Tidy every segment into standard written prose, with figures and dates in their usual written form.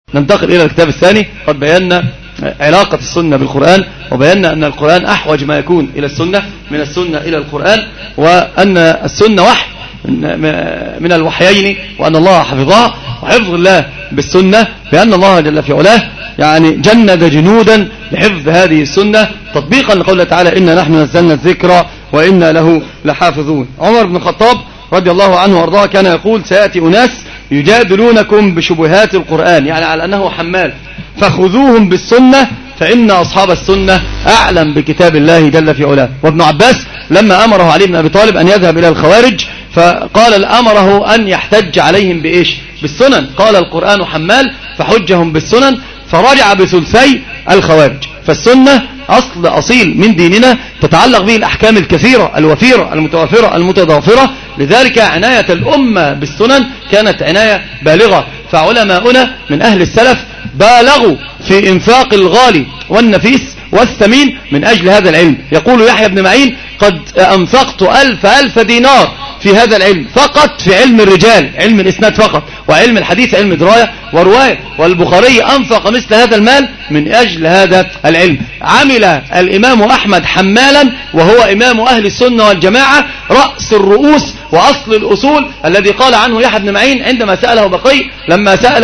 ننتقل إلى الكتاب الثاني. قد بينا علاقة السنة بالقرآن، وبينا أن القرآن أحوج ما يكون إلى السنة من السنة إلى القرآن، وأن السنة وحي من الوحيين، وأن الله حفظها، وحفظ الله بالسنة بأن الله جل في علاه يعني جند جنودا لحفظ هذه السنة تطبيقا لقوله تعالى إنا نحن نزلنا الذكر وإنا له لحافظون. عمر بن الخطاب رضي الله عنه وارضاه كان يقول سيأتي أناس يجادلونكم بشبهات القرآن، يعني على أنه حمال، فخذوهم بالسنة فإن أصحاب السنة أعلم بكتاب الله جل في علاه. وابن عباس لما أمره علي بن أبي طالب أن يذهب إلى الخوارج فقال أمره أن يحتج عليهم بإيش؟ بالسنن. قال القرآن حمال فحجهم بالسنن، فرجع بثلثي الخوارج. فالسنة أصل أصيل من ديننا تتعلق به الأحكام الكثيرة الوفيرة المتوافرة المتضافرة، لذلك عناية الأمة بالسنن كانت عناية بالغة. فعلماؤنا من أهل السلف بالغوا في إنفاق الغالي والنفيس والثمين من أجل هذا العلم. يقول يحيى بن معين قد أنفقت 1000 دينار في هذا العلم فقط، في علم الرجال، علم الإسناد فقط، وعلم الحديث علم دراية ورواية. والبخاري أنفق مثل هذا المال من أجل هذا العلم. عمل الإمام أحمد حمالا وهو إمام أهل السنة والجماعة، رأس الرؤوس وأصل الأصول، الذي قال عنه يحيى بن معين عندما سأله بقي لما سأل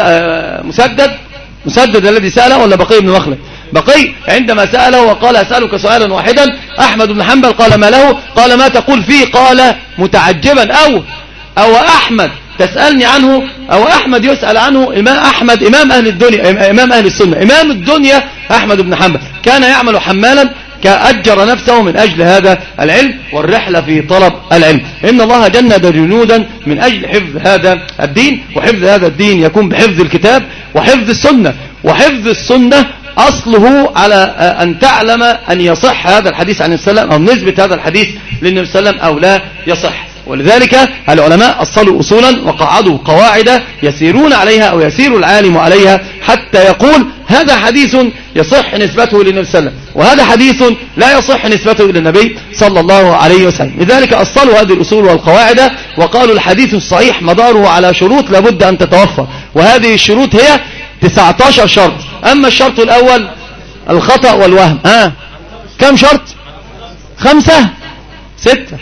مسدد الذي سأله، ولا بقي بن مخلد؟ بقي عندما سأله وقال أسألك سؤالا واحدا، أحمد بن حنبل قال ما له؟ قال ما تقول فيه؟ قال متعجبا أو أحمد تسألني عنه، أو أحمد يسأل عنه؟ إمام أحمد إمام أهل الدنيا، إمام أهل السنة، إمام الدنيا أحمد بن حنبل كان يعمل حمالا، كأجر نفسه من أجل هذا العلم والرحلة في طلب العلم. إن الله جند جنودا من أجل حفظ هذا الدين، وحفظ هذا الدين يكون بحفظ الكتاب وحفظ السنة. وحفظ السنة أصله على أن تعلم أن يصح هذا الحديث عن السلام، أو نسبة هذا الحديث للنبي صلى الله عليه وسلم أو لا يصح. ولذلك العلماء أصلوا أصولا وقعدوا قواعد يسيرون عليها أو يسير العالم عليها حتى يقول هذا حديث يصح نسبته للنبي صلى الله عليه وسلم، وهذا حديث لا يصح نسبته إلى النبي صلى الله عليه وسلم. لذلك أصلوا هذه الأصول والقواعد وقالوا الحديث الصحيح مداره على شروط لابد أن تتوفر، وهذه الشروط هي 19 شرط. أما الشرط الأول الخطأ والوهم، كم شرط؟ 5 6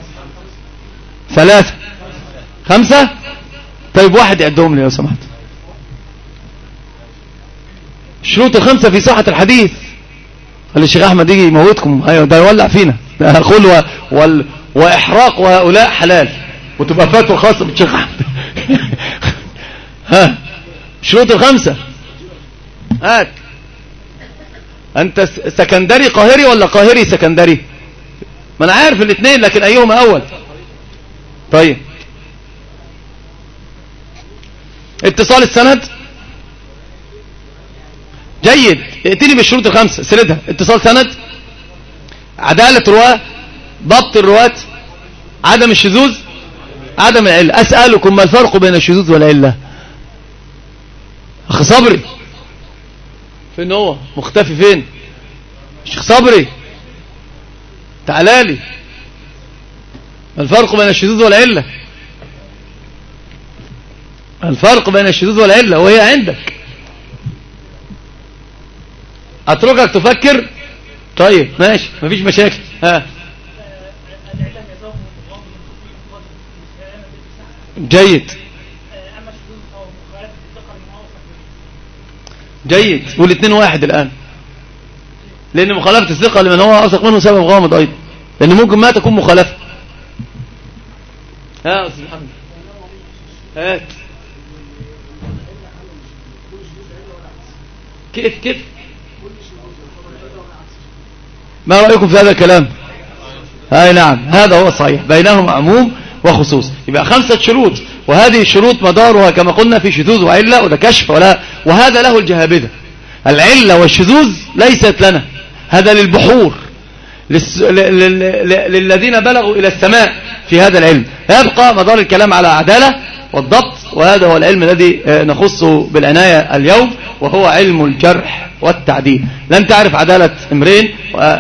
3 5. طيب واحد يعدهم لي لو سمحت. الشروط 5 في صحة الحديث. قال الشيخ أحمد يجي يموتكم، أيوة ده يولع فينا، ده أقول وإحراق وهؤلاء حلال، وتبقى فتوى خاصة بالشيخ أحمد. شروط 5 هات. أنت سكندري قاهري ولا قاهري سكندري؟ ما أنا عارف الاثنين، لكن أيهما أول؟ طيب، اتصال السند جيد، ائتني بالشروط 5 سردها. اتصال سند، عدالة رواة، ضبط الرواة، عدم الشذوذ، عدم العلة. أسألكم ما الفرق بين الشذوذ والعلة؟ أخي صبري فين هو؟ مختفي فين؟ الشيخ صبري تعالالي. الفرق بين الشذوذ والعلة، الفرق بين الشذوذ والعلة وهي عندك. أتركك تفكر؟ طيب ماشي مفيش مشاكل. جيد جيد. والاثنين واحد الآن، لأن مخالفة الثقة لمن هو أوثق منه سبب غامض أيضا، لأن ممكن ما تكون مخالفة. أستاذ محمد هات. كيف ما رأيكم في هذا الكلام؟ نعم هذا هو صحيح، بينهم عموم وخصوص. يبقى 5 شروط، وهذه الشروط مدارها كما قلنا في شذوذ وعلة، وده كشف وهذا له الجهابذة. العلة والشذوذ ليست لنا، هذا للبحور، للذين بلغوا إلى السماء في هذا العلم. يبقى مدار الكلام على عدالة والضبط، وهذا هو العلم الذي نخصه بالعناية اليوم، وهو علم الجرح والتعديل. لن تعرف عدالة امرئ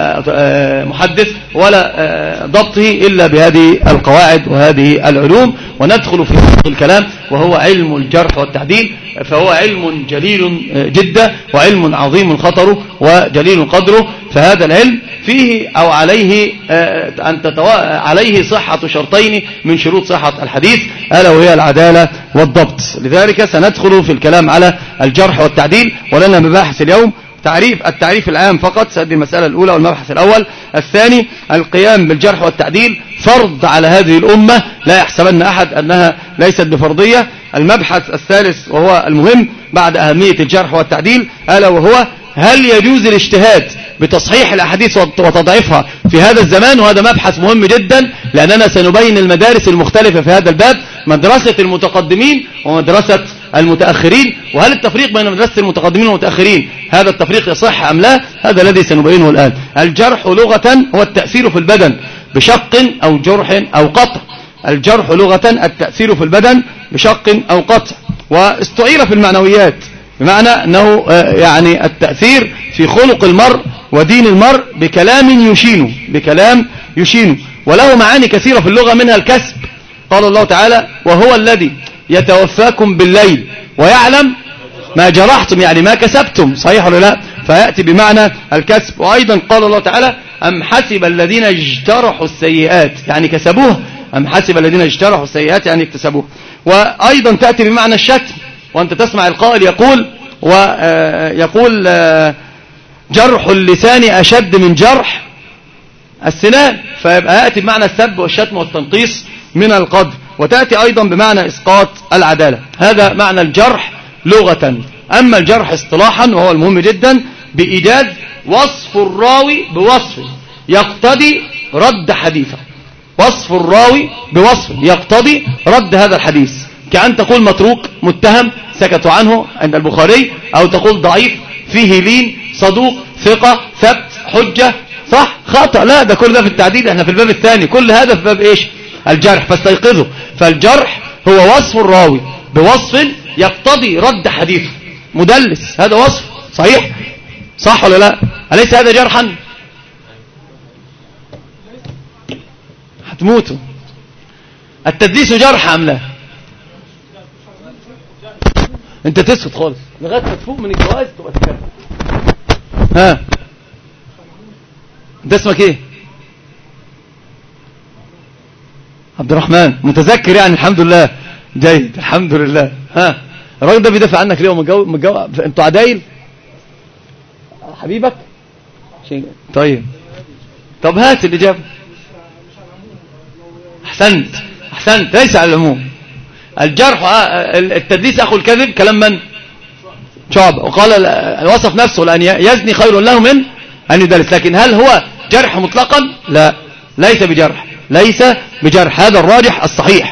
محدث ولا ضبطه إلا بهذه القواعد وهذه العلوم. وندخل في الكلام وهو علم الجرح والتعديل، فهو علم جليل جدا وعلم عظيم خطره وجليل قدره. فهذا العلم فيه أو عليه عليه صحة شرطين من شروط صحة الحديث، ألا وهي العدالة والضبط. لذلك سندخل في الكلام على الجرح والتعديل، ولنا مباحث اليوم التعريف العام فقط، سأدي المسألة الأولى والمبحث الأول. الثاني القيام بالجرح والتعديل فرض على هذه الأمة، لا يحسبن أحد أنها ليست بفرضية. المبحث الثالث وهو المهم بعد أهمية الجرح والتعديل، ألا وهو هل يجوز الاجتهاد بتصحيح الأحاديث وتضعيفها في هذا الزمان؟ وهذا مبحث مهم جدا، لأننا سنبين المدارس المختلفة في هذا الباب، مدرسة المتقدمين ومدرسة المتأخرين، وهل التفريق بين مدرسة المتقدمين والمتأخرين هذا التفريق يصح أم لا؟ هذا الذي سنبينه الآن. الجرح لغة هو التأثير في البدن بشق أو جرح أو قطع. الجرح لغة التأثير في البدن بشق أو قطع، واستعير في المعنويات بمعنى أنه يعني التأثير في خلق المرء ودين المرء بكلام يشينه، وله معاني كثيرة في اللغة، منها الكسب. قال الله تعالى: وهو الذي يتوفاكم بالليل ويعلم ما جرحتم، يعني ما كسبتم، صحيح ولا لا؟ فيأتي بمعنى الكسب. وأيضا قال الله تعالى: أم حسب الذين اجترحوا السيئات، يعني كسبوها، أم حسب الذين اجترحوا السيئات يعني اكتسبوها. وأيضا تأتي بمعنى الشتم، وأنت تسمع القائل يقول جرح اللسان أشد من جرح السنان، فيبقى يأتي بمعنى السب والشتم والتنقيص من القدر. وتأتي أيضا بمعنى إسقاط العدالة. هذا معنى الجرح لغة. أما الجرح اصطلاحا وهو المهم جدا، بإيجاد وصف الراوي بوصف يقتضي رد حديثه. وصف الراوي بوصف يقتضي رد هذا الحديث، كأن تقول متروك، متهم، سكتوا عنه عند البخاري، أو تقول ضعيف، فيه لين، صدوق، ثقة، ثبت، حجة، صح، خطأ. لا، ده كل ده في التعديل، احنا في الباب الثاني، كل هذا في باب ايش؟ الجرح. فاستيقظوا. فالجرح هو وصف الراوي بوصف يقتضي رد حديثه. مدلس، هذا وصف صحيح، صح ولا لا؟ أليس هذا جرحا؟ هتموتوا. التدليس جرح أم لا؟ انت تسكت خالص لغايه ما تفوق من الجواز تبقى تتكلم. ها، انت اسمك ايه؟ عبد الرحمن. متذكر يعني؟ الحمد لله، جيد، الحمد لله. ها، الراجل ده بيدافع عنك ليه؟ انتوا عدايل حبيبك؟ طيب هات الاجابه. احسنت، ليس على العموم. الجرح التدليس اخو الكذب، كلام من؟ شعبة. وقال وصف نفسه لأن يزني خير له من أن يدلس. لكن هل هو جرح مطلقا؟ لا، ليس بجرح. هذا الراجح الصحيح.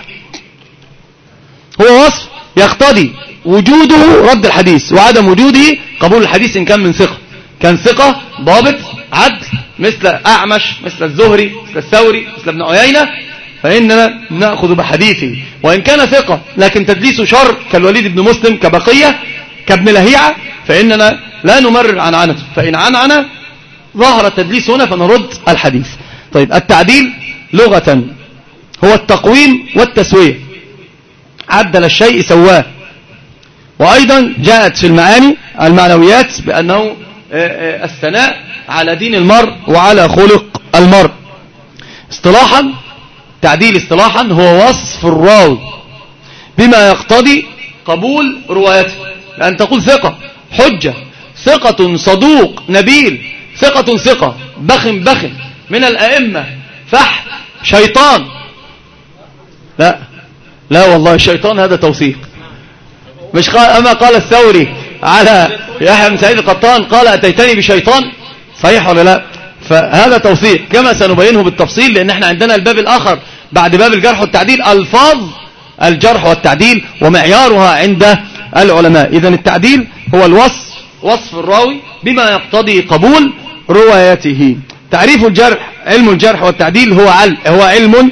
هو وصف يقتضي وجوده رد الحديث، وعدم وجوده قبول الحديث إن كان من ثقة. كان ثقة ضابط عدل مثل أعمش، مثل الزهري، مثل الثوري، مثل ابن عيينة، فإننا نأخذ بحديثه. وإن كان ثقة لكن تدليسه شر كالوليد بن مسلم، كبقية، كابن لهيعة، فإننا لا نمرر عنعنته. فإن عنعنة ظهر التدليس هنا فنرد الحديث. طيب، التعديل لغة هو التقويم والتسوية، عدل الشيء سواه. وأيضا جاءت في المعنويات بأنه الثناء على دين المرء وعلى خلق المرء. اصطلاحا، تعديل اصطلاحا هو وصف الراوي بما يقتضي قبول روايته. لأن تقول ثقة، حجة، ثقة، صدوق، نبيل، ثقة، بخ من الأئمة، فح، شيطان. لا والله، الشيطان هذا توثيق. مش أما قال الثوري على يحيى بن سعيد القطان قال أتيتني بشيطان، صحيح ولا لا؟ فهذا توثيق كما سنبينه بالتفصيل، لأن احنا عندنا الباب الآخر بعد باب الجرح والتعديل، ألفاظ الجرح والتعديل ومعيارها عند العلماء. إذن التعديل هو وصف الراوي بما يقتضي قبول روايته. تعريف الجرح، علم الجرح والتعديل هو علم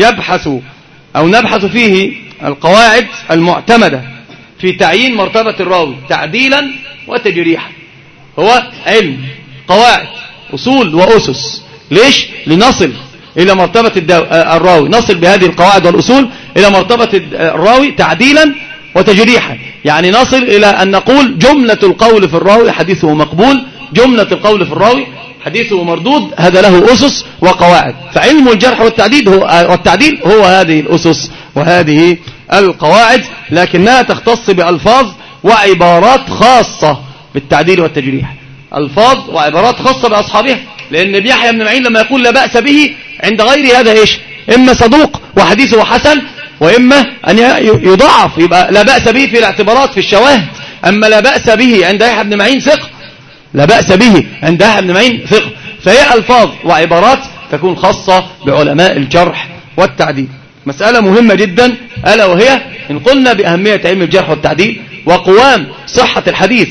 نبحث فيه القواعد المعتمدة في تعيين مرتبة الراوي تعديلا وتجريحا. هو علم، قواعد، أصول وأسس. ليش؟ لنصل إلى مرتبة الراوي، نصل بهذه القواعد والأصول إلى مرتبة الراوي تعديلا وتجريحا. يعني نصل إلى أن نقول جملة القول في الراوي حديثه مقبول، جملة القول في الراوي حديثه مردود. هذا له أسس وقواعد. فعلم الجرح والتعديل هو هذه الأسس وهذه القواعد، لكنها تختص بألفاظ وعبارات خاصة بالتعديل والتجريح، ألفاظ وعبارات خاصة بأصحابها. لأن يحيى بن معين لما يقول لا بأس به عند غير هذا إيش؟ إما صدوق وحديثه حسن، وإما أن يضعف، يبقى لا بأس به في الاعتبارات في الشواهد. أما لا بأس به عند يحيى بن معين ثقة، لا بأس به عند يحيى بن معين ثقة. فهي ألفاظ وعبارات تكون خاصة بعلماء الجرح والتعديل. مسألة مهمة جدا، ألا وهي إن قلنا بأهمية علم الجرح والتعديل وقوام صحة الحديث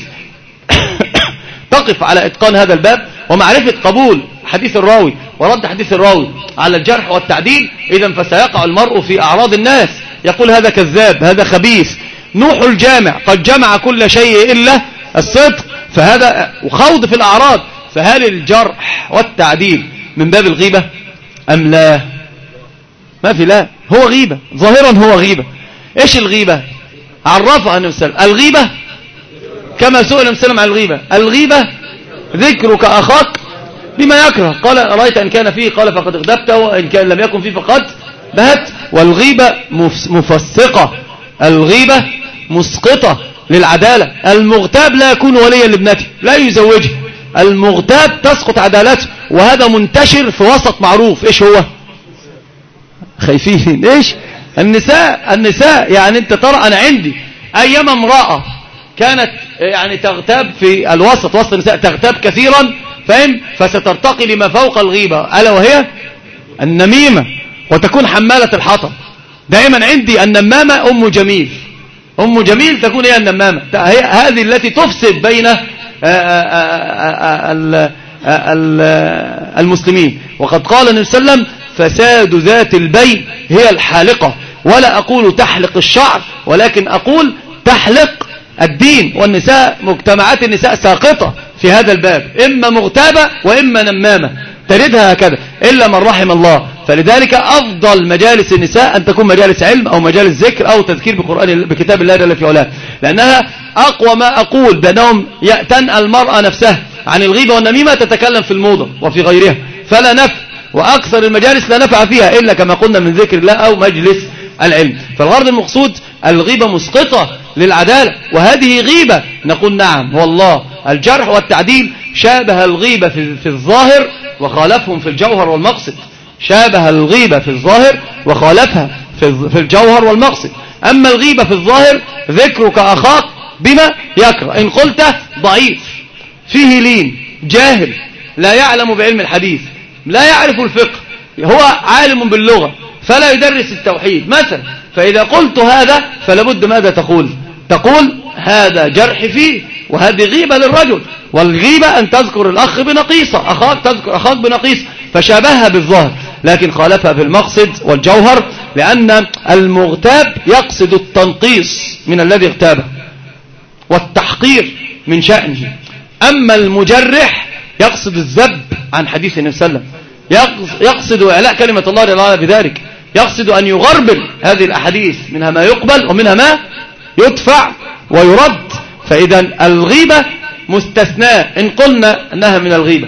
تقف على إتقان هذا الباب ومعرفة قبول حديث الراوي ورد حديث الراوي على الجرح والتعديل. إذن فسيقع المرء في أعراض الناس، يقول هذا كذاب، هذا خبيث. نوح الجامع قد جمع كل شيء إلا الصدق، فهذا وخوض في الأعراض. فهل الجرح والتعديل من باب الغيبة أم لا؟ ما في، لا، هو غيبة ظاهرا، هو غيبة. إيش الغيبة؟ عرفها النبي صلى الله عليه وسلم. الغيبة كما سئل النبي صلى الله عليه وسلم عن الغيبة، الغيبة ذكرك أخاك بما يكره. قال رأيت أن كان فيه، قال فقد اغتبته، وإن كان لم يكن فيه فقد بهت. والغيبة مفسقة، الغيبة مسقطة للعدالة. المغتاب لا يكون وليا لابنته، لا يزوجه. المغتاب تسقط عدالته، وهذا منتشر في وسط معروف. إيش هو؟ خايفين. إيش؟ النساء يعني أنت ترى، أنا عندي أيام امرأة كانت يعني تغتاب في الوسط، وسط النساء تغتاب كثيرا، فهم؟ فسترتقي لما فوق الغيبة، ألا وهي النميمة، وتكون حمالة الحطب. دائما عندي النمامة أم جميل، أم جميل تكون هي النمامة، هي هذه التي تفسد بين المسلمين. وقد قال النبي صلى الله عليه وسلم فساد ذات البين هي الحالقة. ولا أقول تحلق الشعر، ولكن أقول تحلق الدين. والنساء، مجتمعات النساء ساقطة في هذا الباب، إما مغتابة وإما نمامة، تردها هكذا إلا من رحم الله. فلذلك أفضل مجالس النساء أن تكون مجالس علم أو مجالس ذكر أو تذكير بكتاب الله جل في علاه، لأنها أقوى ما أقول بأنهم تنأى المرأة نفسها عن الغيبة والنميمة، تتكلم في الموضة وفي غيرها، فلا نفع. وأكثر المجالس لا نفع فيها إلا كما قلنا من ذكر الله أو مجلس العلم. فالغرض المقصود الغيبة مسقطة للعدالة، وهذه غيبة. نقول نعم والله الجرح والتعديل شابه الغيبة في الظاهر وخالفهم في الجوهر والمقصد. شابه الغيبة في الظاهر وخالفها في الجوهر والمقصد. أما الغيبة في الظاهر ذكرك أخاك بما يكره، إن قلت ضعيف فيه لين جاهل لا يعلم بعلم الحديث لا يعرف الفقه، هو عالم باللغة فلا يدرس التوحيد مثلا، فإذا قلت هذا فلابد ماذا تقول؟ تقول هذا جرح فيه، وهذه غيبة للرجل. والغيبة أن تذكر الأخ بنقيصة، أخاك تذكر أخاك بنقيصة، فشابهها بالظاهر لكن خالفها في المقصد والجوهر، لأن المغتاب يقصد التنقيص من الذي اغتابه والتحقير من شأنه. أما المجرح يقصد الذب عن حديث النبي صلى الله عليه وسلم، يقصد إعلاء كلمة الله تعالى بذلك، يقصد أن يغربل هذه الأحاديث، منها ما يقبل ومنها ما يدفع ويرد. فإذا الغيبة مستثناء، إن قلنا أنها من الغيبة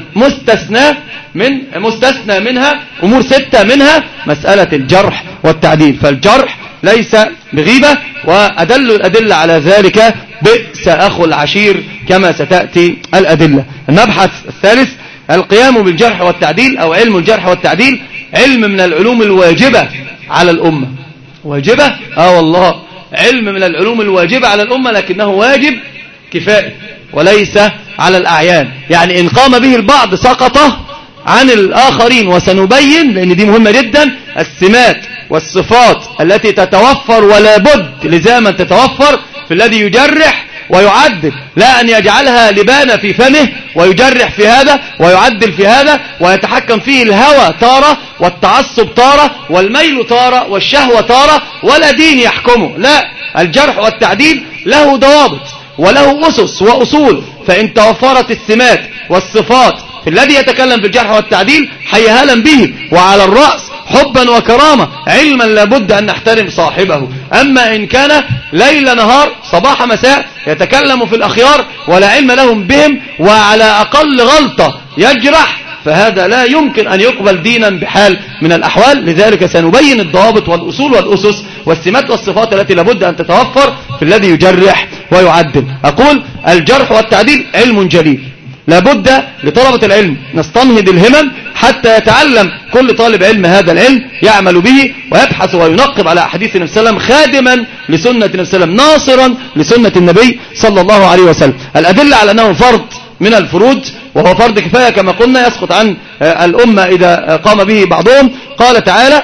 مستثنى منها أمور 6، منها مسألة الجرح والتعديل. فالجرح ليس بغيبة، وأدل الأدلة على ذلك بئس أخو العشير كما ستأتي الأدلة. المبحث الثالث القيام بالجرح والتعديل أو علم الجرح والتعديل، علم من العلوم الواجبة على الأمة. واجبة؟ والله علم من العلوم الواجبة على الأمة، لكنه واجب كفائي وليس على الأعيان. يعني إن قام به البعض سقط عن الآخرين، وسنبين لأن دي مهمة جدا السمات والصفات التي تتوفر ولا بد لزاما تتوفر في الذي يجرح ويعدل، لا أن يجعلها لبانة في فمه ويجرح في هذا ويعدل في هذا ويتحكم فيه الهوى تارة والتعصب تارة والميل تارة والشهوة تارة، ولا دين يحكمه. لا، الجرح والتعديل له ضوابط وله أسس وأصول. فإن توفرت السمات والصفات في الذي يتكلم في الجرح والتعديل حيهالا به، وعلى الرأس حبا وكرامة، علما لابد أن نحترم صاحبه. أما إن كان ليل نهار صباح مساء يتكلم في الأخيار ولا علم لهم بهم، وعلى أقل غلطة يجرح، فهذا لا يمكن أن يقبل دينا بحال من الأحوال. لذلك سنبين الضوابط والأصول والأسس والسمات والصفات التي لابد أن تتوفر في الذي يجرح ويعدل. أقول الجرح والتعديل علم جليل، لابد لطلبة العلم نستنهض الهمم حتى يتعلم كل طالب علم هذا العلم، يعمل به ويبحث وينقب على أحاديث النبي صلى الله عليه وسلم، خادما لسنة النبي صلى الله عليه وسلم، ناصرا لسنة النبي صلى الله عليه وسلم. الأدلة على أنه فرض من الفروض وهو فرض كفاية كما قلنا، يسقط عن الأمة إذا قام به بعضهم. قال تعالى: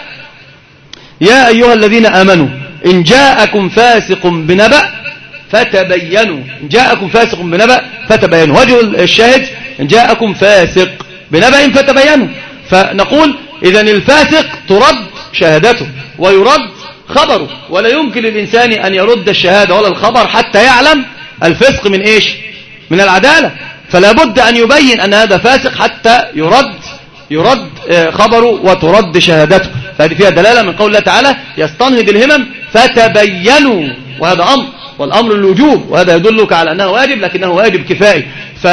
يا أيها الذين آمنوا إن جاءكم فاسق بنبأ فتبينوا. إن جاءكم فاسق بنبأ فتبينوا. وجه الشاهد إن جاءكم فاسق بنبأ فتبينوا. فنقول إذن الفاسق ترد شهادته ويرد خبره، ولا يمكن للإنسان أن يرد الشهادة ولا الخبر حتى يعلم الفسق من إيش؟ من العدالة. فلا بد أن يبين أن هذا فاسق حتى يرد خبره وترد شهادته. فهذه فيها دلالة من قول الله تعالى: يستنهض الهمم فتبينوا. وهذا أمر، والأمر الوجوب، وهذا يدلك على أنه واجب لكنه واجب كفائي.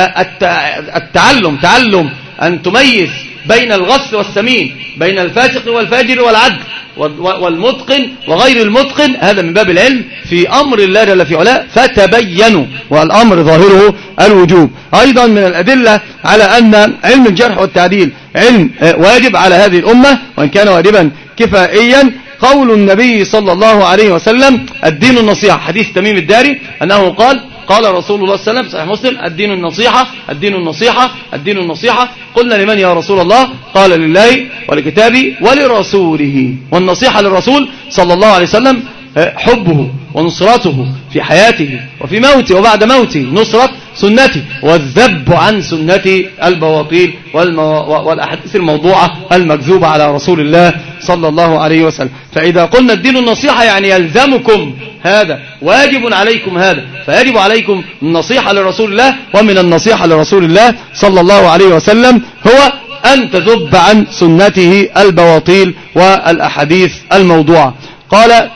فالتعلم تعلم أن تميز بين الغث والسمين، بين الفاسق والفاجر والعدل والمتقن وغير المتقن، هذا من باب العلم في أمر الله جل في علاه. فتبينوا، والأمر ظاهره الوجوب. أيضا من الأدلة على أن علم الجرح والتعديل علم واجب على هذه الأمة، وإن كان واجبا كفائيا، قول النبي صلى الله عليه وسلم: الدين النصيحة. حديث تميم الداري أنه قال رسول الله صلى الله عليه وسلم، صحيح مسلم: الدين النصيحة، الدين النصيحة، الدين النصيحة. قلنا: لمن يا رسول الله؟ قال: لله ولكتابه ولرسوله. والنصيحة للرسول صلى الله عليه وسلم حبه ونصرته في حياته وفي موته وبعد موته، نصرة سنته والذب عن سنة البواطيل والأحاديث الموضوعة المكذوبة على رسول الله صلى الله عليه وسلم. فإذا قلنا الدين النصيحة يعني يلزمكم هذا، واجب عليكم هذا، فيجب عليكم النصيحة لرسول الله. ومن النصيحة لرسول الله صلى الله عليه وسلم هو أن تذب عن سنته البواطيل والأحاديث الموضوعة. قال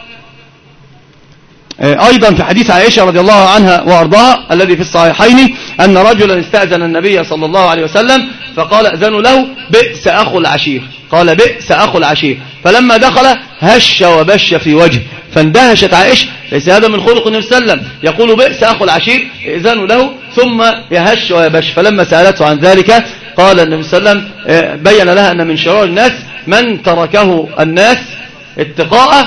أيضا في حديث عائشة رضي الله عنها وأرضاها الذي في الصحيحين أن رجلا استأذن النبي صلى الله عليه وسلم فقال: أذنوا له: بئس أخو العشير. قال: بئس أخو العشير. فلما دخل هش وبش في وجهه، فاندهشت عائشة: ليس هذا من خلق النبي صلى الله عليه وسلم، يقول بئس أخو العشير، إذنوا له ثم يهش ويبش. فلما سألته عن ذلك قال النبي صلى الله عليه وسلم، بين لها أن من شرار الناس من تركه الناس اتقاء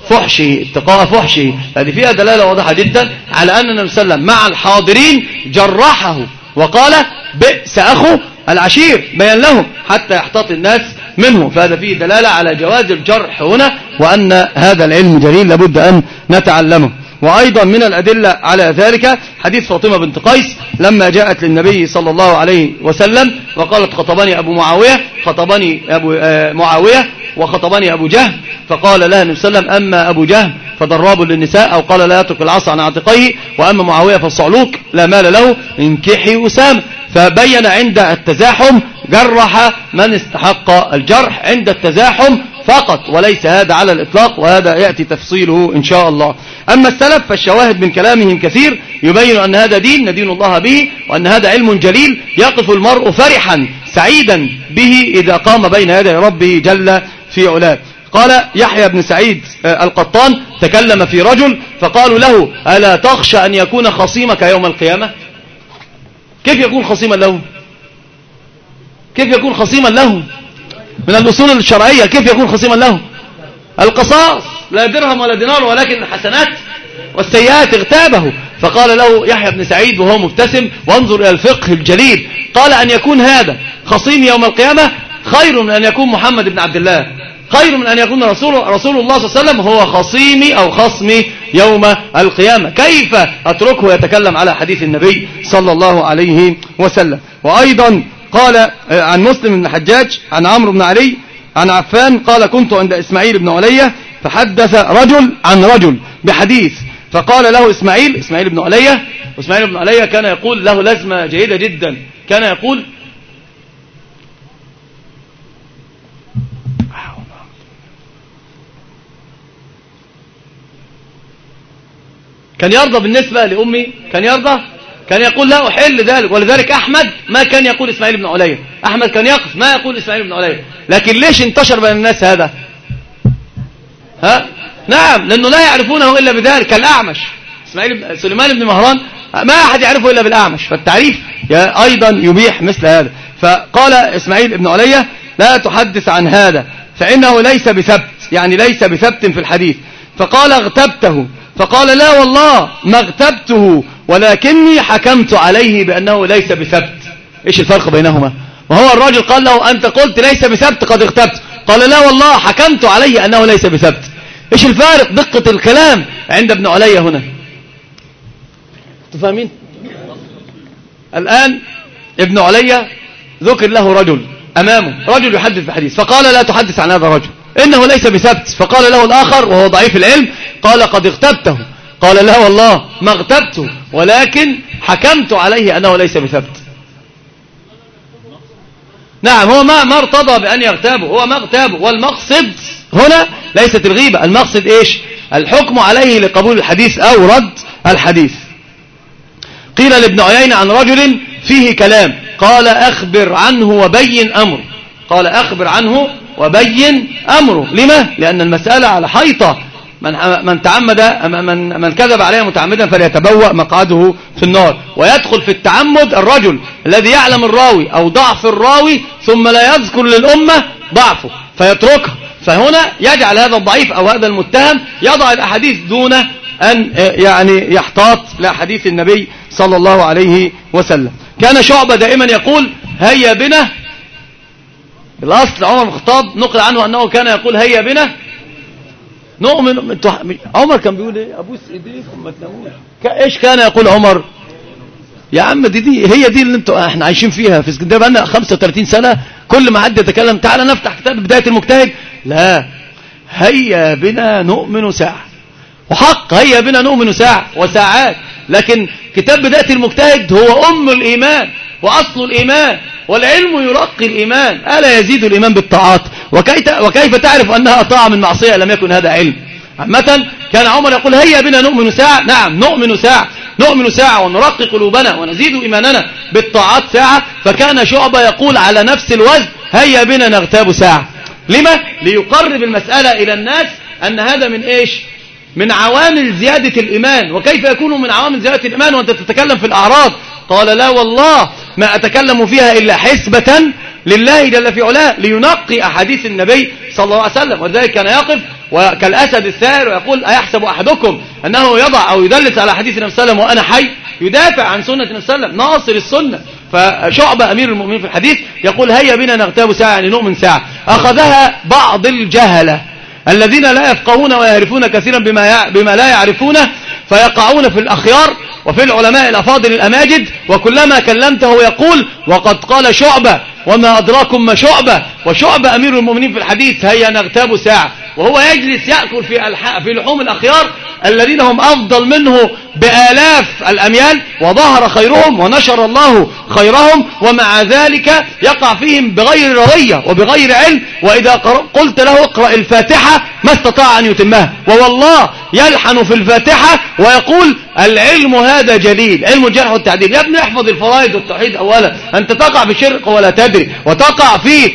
فحشه. هذه فيها دلالة واضحة جدا على أن النبي صلى الله عليه وسلم مع الحاضرين جرحه وقال: بئس أخو العشير، بيان لهم حتى يحتاط الناس منه. فهذا فيه دلالة على جواز الجرح هنا، وأن هذا العلم جليل لابد أن نتعلمه. وأيضا من الأدلة على ذلك حديث فاطمة بنت قيس لما جاءت للنبي صلى الله عليه وسلم وقالت: خطبني أبو معاوية، خطبني أبو معاوية وخطبني أبو جهل. فقال لها النبي صلى الله عليه وسلم: أما أبو جهل فضراب للنساء، أو قال: لا يترك العصا عن عاتقيه، وأما معاوية فالصعلوك لا مال له، انكحي أسامة. فبين عند التزاحم جرح من استحق الجرح عند التزاحم فقط، وليس هذا على الإطلاق، وهذا يأتي تفصيله إن شاء الله. أما السلف فالشواهد من كلامهم كثير يبين أن هذا دين ندين الله به، وأن هذا علم جليل يقف المرء فرحا سعيدا به إذا قام بين يدي ربه جل في علاه. قال يحيى بن سعيد القطان تكلم في رجل فقالوا له: ألا تخشى أن يكون خصيمك يوم القيامة؟ كيف يكون خصيما له؟ كيف يكون خصيما له؟ من الأصول الشرعية كيف يكون خصيما له؟ القصاص، لا درهم ولا دينار، ولكن الحسنات والسيئات اغتابه. فقال له يحيى بن سعيد وهو مبتسم، وانظر إلى الفقه الجليل، قال: أن يكون هذا خصيم يوم القيامة خير من أن يكون محمد بن عبد الله، خير من أن يكون رسول الله صلى الله عليه وسلم هو خصيمي أو خصمي يوم القيامة. كيف أتركه يتكلم على حديث النبي صلى الله عليه وسلم؟ وأيضا قال عن مسلم بن الحجاج عن عمرو بن علي عن عفان قال: كنت عند إسماعيل بن علية فحدث رجل عن رجل بحديث، فقال له إسماعيل بن علية، وإسماعيل بن علية كان يقول له لازمة جيدة جدا، كان يقول: كان يرضى بالنسبة لأمي، كان يرضى، كان يقول لا أحل ذلك. ولذلك أحمد ما كان يقول إسماعيل بن علية، أحمد كان يقف ما يقول إسماعيل بن علية. لكن ليش انتشر بين الناس هذا؟ نعم، لأنه لا يعرفونه إلا بذلك. كالأعمش سليمان بن مهران ما أحد يعرفه إلا بالأعمش، فالتعريف أيضا يبيح مثل هذا. فقال إسماعيل بن علية لا تحدث عن هذا فإنه ليس بثبت، يعني ليس بثبت في الحديث. فقال اغتبته، فقال لا والله ما اغتبته ولكني حكمت عليه بأنه ليس بثبت. إيش الفرق بينهما؟ وهو الراجل قال له أنت قلت ليس بثبت قد اغتبت، قال لا والله حكمت عليه أنه ليس بثبت. إيش الفارق؟ دقة الكلام عند ابن علية هنا. تفهمين؟ الآن ابن علية ذكر له رجل أمامه، رجل يحدث بحديث، فقال لا تحدث عن هذا الرجل إنه ليس بثبت. فقال له الآخر وهو ضعيف العلم قال قد اغتبته، قال لا والله ما اغتبته ولكن حكمت عليه أنه ليس بثبت. نعم، هو ما ارتضى بأن يغتابه، هو ما اغتابه. والمقصد هنا ليست الغيبة، المقصد إيش؟ الحكم عليه لقبول الحديث أو رد الحديث. قيل لابن عيينة عن رجل فيه كلام قال أخبر عنه وبين أمره، قال أخبر عنه وبين أمره. لما؟ لأن المسألة على حيطة، من كذب عليه متعمدا فليتبوأ مقعده في النار. ويدخل في التعمد الرجل الذي يعلم الراوي أو ضعف الراوي ثم لا يذكر للأمة ضعفه فيتركها، فهنا يجعل هذا الضعيف أو هذا المتهم يضع الأحاديث دون أن يعني يحتاط لأحاديث النبي صلى الله عليه وسلم. كان شعبة دائما يقول هيا بنا، الأصل عمر بن الخطاب نقل عنه أنه كان يقول هيا بنا نؤمن. عمر كان بيقول ايه؟ ابوس ايديكم ما تناموش. ايش كان يقول عمر؟ يا عم دي هي دي اللي احنا عايشين فيها في اسكندريه بقالنا 35 سنه، كل ما حد يتكلم تعالى نفتح كتاب بدايه المجتهد، لا هيا بنا نؤمن ساعه، وحق هيا بنا نؤمن ساعه وساعات. لكن كتاب بدايه المجتهد هو ام الايمان واصل الايمان، والعلم يرقي الإيمان، ألا يزيد الإيمان بالطاعات؟ وكيف تعرف أنها طاعة من معصية لم يكن هذا علم؟ عامة كان عمر يقول هيا بنا نؤمن ساعة، نعم نؤمن ساعة ونرقي قلوبنا ونزيد إيماننا بالطاعات ساعة. فكان شعبة يقول على نفس الوزن هيا بنا نغتاب ساعة. لما؟ ليقرب المسألة إلى الناس أن هذا من إيش؟ من عوامل زيادة الإيمان. وكيف يكون من عوامل زيادة الإيمان وأنت تتكلم في الأعراض؟ قال لا والله ما أتكلم فيها إلا حسبة لله جل في علاه لينقي أحاديث النبي صلى الله عليه وسلم. ولذلك كان يقف وكالأسد الثائر ويقول أيحسب أحدكم أنه يضع أو يدلس على حديث النبي صلى الله عليه وسلم وأنا حي؟ يدافع عن سنة النبي صلى الله عليه وسلم، ناصر السنة. فشعبة أمير المؤمنين في الحديث يقول هيا بنا نغتاب ساعة، يعني نؤمن ساعة. أخذها بعض الجهلة الذين لا يفقهون ويعرفون كثيرا بما لا يعرفونه، فيقعون في الأخيار وفي العلماء الأفاضل الأماجد، وكلما كلمته يقول وقد قال شعبة وما أدراكم ما شعبة، وشعبة أمير المؤمنين في الحديث هيا نغتاب ساعة، وهو يجلس يأكل في لحوم الأخيار الذين هم أفضل منه بآلاف الأميال، وظهر خيرهم ونشر الله خيرهم، ومع ذلك يقع فيهم بغير روية وبغير علم. وإذا قلت له اقرأ الفاتحة ما استطاع أن يتمها، ووالله يلحن في الفاتحة ويقول العلم هذا جليل، علم الجرح والتعديل. يا ابني احفظ الفرائض والتوحيد أولا، أنت تقع في شرك ولا تدري، وتقع في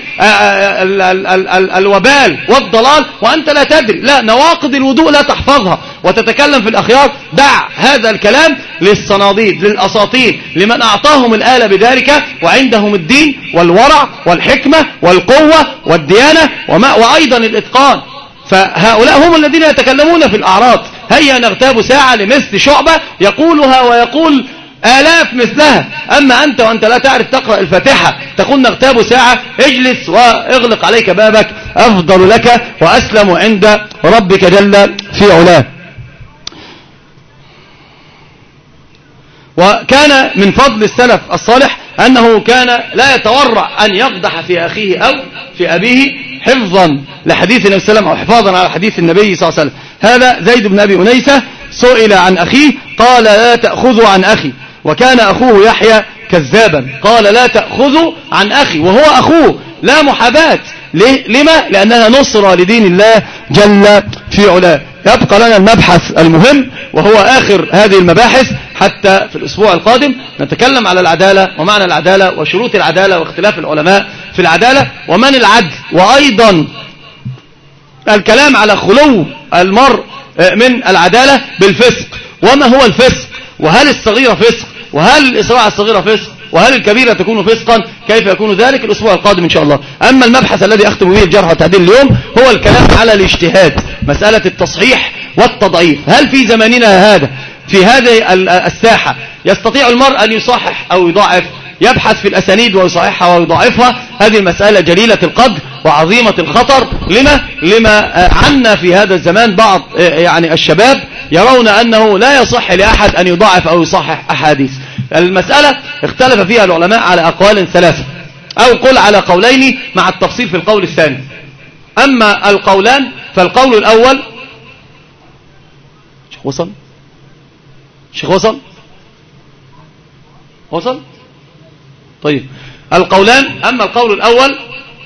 الوبال والضلال وأنت لا تدري. لا، نواقض الوضوء لا تحفظها وتتكلم في الأخيار. دع هذا الكلام للصناديد للأساطير، لمن أعطاهم الآلة بذلك وعندهم الدين والورع والحكمة والقوة والديانة وأيضا الإتقان. فهؤلاء هم الذين يتكلمون في الأعراض. هيا نغتاب ساعة لمثل شعبة يقولها ويقول آلاف مثلها. أما أنت وأنت لا تعرف تقرأ الفاتحة تقول نغتاب ساعة، اجلس واغلق عليك بابك، أفضل لك وأسلم عند ربك جل في علاه. وكان من فضل السلف الصالح أنه كان لا يتورع أن يقدح في أخيه أو في أبيه حفظا لحديث النبي صلى الله عليه وسلم أو حفاظا على حديث النبي صلى الله عليه وسلم. هذا زيد بن أبي أنيسة سئل عن أخيه قال لا تأخذوا عن أخي، وكان أخوه يحيى كذابا، قال لا تأخذوا عن أخي وهو أخوه، لا محاباة. لما؟ لأنها نصرة لدين الله جل في علاه. يبقى لنا المبحث المهم وهو آخر هذه المباحث، حتى في الأسبوع القادم نتكلم على العدالة ومعنى العدالة وشروط العدالة واختلاف العلماء في العدالة ومن العدل، وأيضا الكلام على خلو المرء من العدالة بالفسق، وما هو الفسق، وهل الصغيرة فسق، وهل الإسراع على الصغيرة فسق، وهل الكبيرة تكون فسقا، كيف يكون ذلك الأسبوع القادم إن شاء الله. أما المبحث الذي أختم به الجرح والتعديل اليوم هو الكلام على الاجتهاد، مسألة التصحيح والتضعيف. هل في زماننا هذا في هذه الساحة يستطيع المرء أن يصحح أو يضعف، يبحث في الأسانيد ويصححها ويضعفها؟ هذه المسألة جليلة القدر وعظيمة الخطر. لما عنا في هذا الزمان بعض يعني الشباب يرون أنه لا يصح لأحد أن يضعف أو يصحح أحاديث. المسألة اختلف فيها العلماء على أقوال ثلاثة، أو قل على قولين مع التفصيل في القول الثاني. أما القولان فالقول الأول شيخ وصل طيب. القولان، أما القول الأول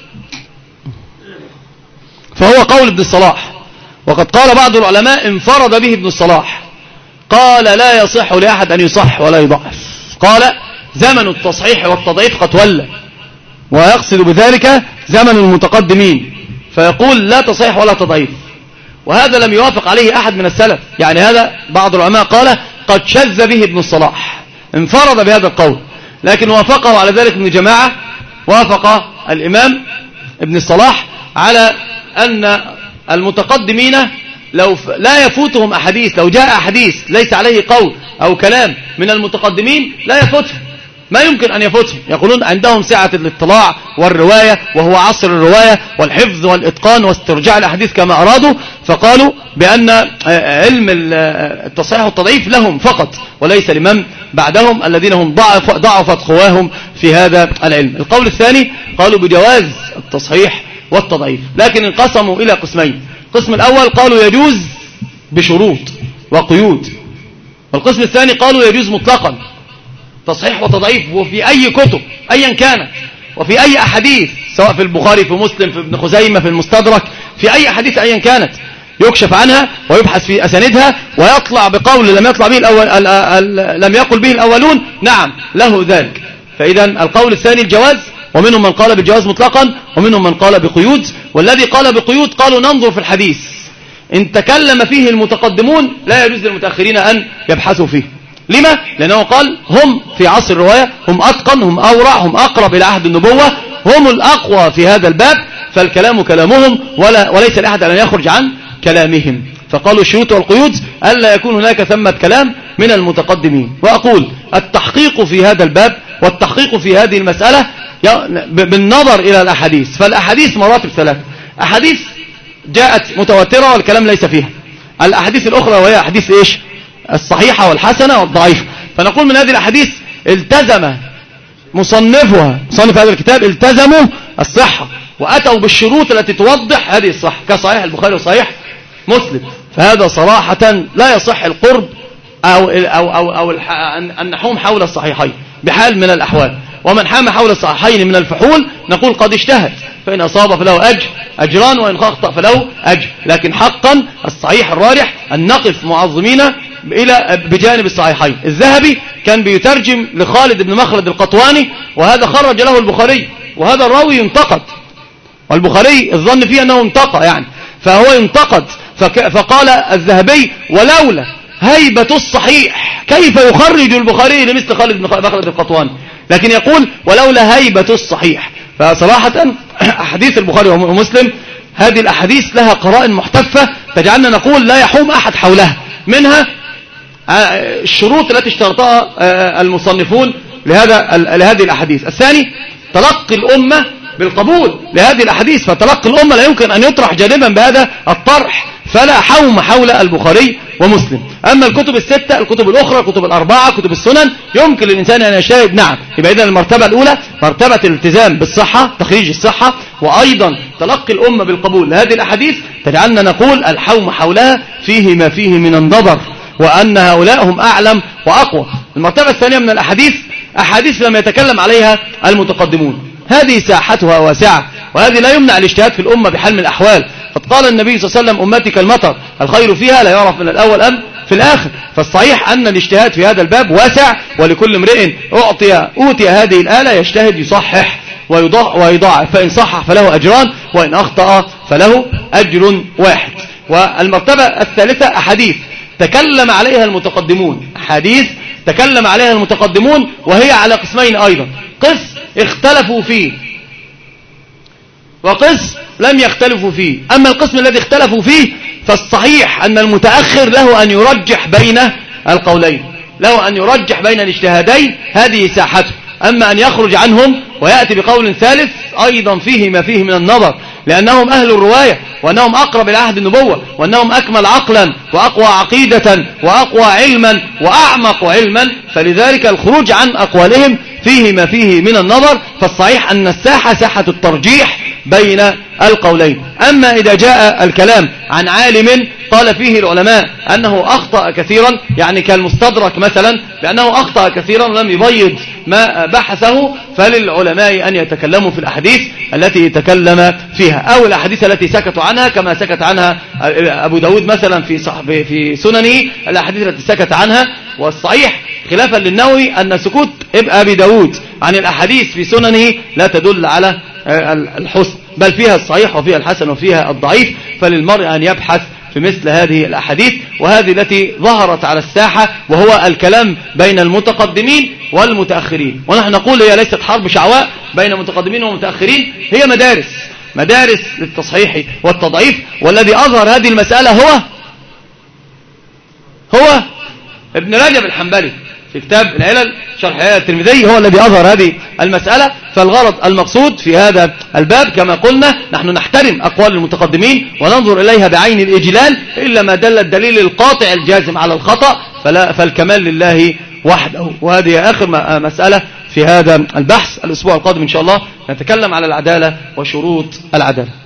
فهو قول ابن الصلاح، وقد قال بعض العلماء انفرد به ابن الصلاح، قال لا يصح لأحد أن يصح ولا يضعف، قال زمن التصحيح والتضعيف قد ولى، ويقصد بذلك زمن المتقدمين، فيقول لا تصحيح ولا تضعيف. وهذا لم يوافق عليه أحد من السلف، يعني هذا بعض العلماء قال قد شذ به ابن الصلاح، انفرد بهذا القول، لكن وافقه على ذلك ابن جماعة، وافق الإمام ابن الصلاح على أن المتقدمين لو لا يفوتهم أحاديث، لو جاء أحاديث ليس عليه قول أو كلام من المتقدمين لا يفوتهم، ما يمكن أن يفوتهم، يقولون عندهم سعة الاطلاع والرواية، وهو عصر الرواية والحفظ والإتقان واسترجاع الأحاديث كما أرادوا، فقالوا بأن علم التصحيح والتضعيف لهم فقط وليس لمن بعدهم الذين هم ضعفت قواهم في هذا العلم. القول الثاني قالوا بجواز التصحيح والتضعيف، لكن انقسموا إلى قسمين. القسم الأول قالوا يجوز بشروط وقيود، والقسم الثاني قالوا يجوز مطلقا تصحيح وتضعيف، وفي أي كتب أيا كانت، وفي أي أحاديث، سواء في البخاري، في مسلم، في ابن خزيمة، في المستدرك، في أي حديث أيا كانت، يكشف عنها ويبحث في أساندها ويطلع بقول لم يطلع به لم يقل به الأولون، نعم له ذلك. فإذا القول الثاني الجواز، ومنهم من قال بالجواز مطلقا ومنهم من قال بقيود. والذي قال بقيود قالوا ننظر في الحديث، إن تكلم فيه المتقدمون لا يجوز للمتأخرين أن يبحثوا فيه. لما؟ لأنه قال هم في عصر الرواية، هم أتقن، هم أورع، هم أقرب إلى عهد النبوة، هم الأقوى في هذا الباب، فالكلام كلامهم وليس لأحد أن يخرج عن كلامهم. فقالوا الشروط والقيود ألا يكون هناك ثمة كلام من المتقدمين. وأقول التحقيق في هذا الباب والتحقيق في هذه المسألة بالنظر إلى الأحاديث، فالأحاديث مراتب ثلاثة: أحاديث جاءت متواترة والكلام ليس فيها، الأحاديث الأخرى وهي أحاديث إيش؟ الصحيحة والحسنة والضعيفة. فنقول من هذه الأحاديث التزم مصنف هذا الكتاب التزموا الصحة وأتوا بالشروط التي توضح هذه الصحة، كصحيح البخاري وصحيح مسلم. فهذا صراحة لا يصح القرب أو النحوم حول الصحيحين بحال من الأحوال. ومن حام حول الصحيحين من الفحول نقول قد اجتهد، فإن أصاب فله أجران وإن أخطأ فله أجر. لكن حقا الصحيح الراجح أن نقف معظمين بجانب الصحيحين. الذهبي كان بيترجم لخالد بن مخلد القطواني، وهذا خرج له البخاري، وهذا الراوي ينتقد، والبخاري الظن فيه أنه انتقى يعني، فهو ينتقد. فقال الذهبي ولولا هيبة الصحيح كيف يخرج البخاري لمثل خالد بن مخلد القطواني، لكن يقول ولولا هيبة الصحيح. فصراحة أحاديث البخاري ومسلم هذه الأحاديث لها قرائن محتفة تجعلنا نقول لا يحوم أحد حولها، منها الشروط التي اشترطها المصنفون لهذه الأحاديث. الثاني تلقي الأمة بالقبول لهذه الأحاديث، فتلقي الأمة لا يمكن أن يطرح جانبا بهذا الطرح، فلا حوم حول البخاري ومسلم. أما الكتب الستة، الكتب الأخرى، الكتب الأربعة، كتب السنن، يمكن للإنسان أن يجتهد، نعم. يبقى إذن المرتبة الأولى مرتبة الالتزام بالصحة، تخريج الصحة، وأيضا تلقي الأمة بالقبول لهذه الأحاديث تجعلنا نقول الحوم حولها فيه ما فيه من النظر، وأن هؤلاء هم أعلم وأقوى. المرتبة الثانية من الأحاديث أحاديث لم يتكلم عليها المتقدمون، هذه ساحتها واسعة، وهذه لا يمنع الاجتهاد في الأمة بحال من الأحوال، قد قال النبي صلى الله عليه وسلم أمتي كالمطر الخير فيها لا يعرف من الأول أم في الآخر. فالصحيح أن الاجتهاد في هذا الباب واسع، ولكل امرئ أوتي هذه الآلة يجتهد يصحح ويضاعف، فإن صحح فله أجران وإن أخطأ فله أجر واحد. والمرتبة الثالثة أحاديث تكلم عليها المتقدمون، حديث تكلم عليها المتقدمون وهي على قسمين أيضا، قسم اختلفوا فيه وقسم لم يختلفوا فيه. أما القسم الذي اختلفوا فيه فالصحيح أن المتأخر له أن يرجح بين القولين، له أن يرجح بين الاجتهادين، هذه ساحته. أما أن يخرج عنهم ويأتي بقول ثالث أيضا فيه ما فيه من النظر، لأنهم أهل الرواية وأنهم أقرب إلى عهد النبوة وأنهم أكمل عقلا وأقوى عقيدة وأقوى علما وأعمق علما، فلذلك الخروج عن أقوالهم فيه ما فيه من النظر. فالصحيح أن الساحة ساحة الترجيح بين القولين. أما إذا جاء الكلام عن عالم قال فيه العلماء أنه أخطأ كثيرا، يعني كالمستدرك مثلا بأنه أخطأ كثيرا ولم يبيض ما بحثه، فللعلماء أن يتكلموا في الأحاديث التي يتكلم فيها، أو الأحاديث التي سكتوا عنها كما سكت عنها أبو داود مثلا في سننه، الأحاديث التي سكت عنها. والصحيح خلافا للنووي أن سكوت أبي داود عن الأحاديث في سننه لا تدل على الحسن، بل فيها الصحيح وفيها الحسن وفيها الضعيف. فللمرء أن يبحث في مثل هذه الأحاديث، وهذه التي ظهرت على الساحة، وهو الكلام بين المتقدمين والمتأخرين. ونحن نقول هي ليست حرب شعواء بين متقدمين ومتأخرين، هي مدارس للتصحيح والتضعيف. والذي أظهر هذه المسألة هو ابن رجب الحنبلي في كتاب العلل شرح الترمذي، هو الذي أظهر هذه المسألة. فالغرض المقصود في هذا الباب كما قلنا نحن نحترم أقوال المتقدمين وننظر إليها بعين الإجلال، إلا ما دل الدليل القاطع الجازم على الخطأ فالكمال لله وحده. وهذه آخر مسألة في هذا البحث. الأسبوع القادم إن شاء الله نتكلم على العدالة وشروط العدالة.